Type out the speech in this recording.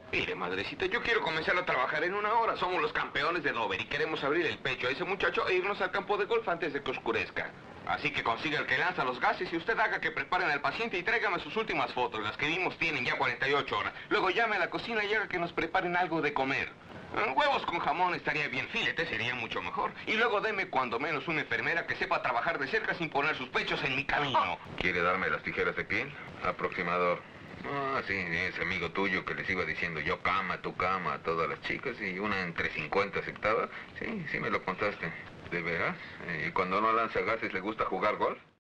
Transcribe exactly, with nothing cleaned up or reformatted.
Mire, madrecita, yo quiero comenzar a trabajar en una hora. Somos los campeones de Dover y queremos abrir el pecho a ese muchacho e irnos al campo de golf antes de que oscurezca. Así que consiga el que lanza los gases y usted haga que preparen al paciente y tráigame sus últimas fotos. Las que vimos tienen ya cuarenta y ocho horas. Luego llame a la cocina y haga que nos preparen algo de comer. Eh, Huevos con jamón estaría bien, filete sería mucho mejor. Y luego deme cuando menos una enfermera que sepa trabajar de cerca sin poner sus pechos en mi camino. ¿Quiere darme las tijeras de piel? Aproximador. Ah, sí, ese amigo tuyo que les iba diciendo yo cama, tu cama a todas las chicas y una entre cincuenta aceptaba. Sí, sí me lo contaste. ¿De veras? ¿Y cuando no lanza gases le gusta jugar golf?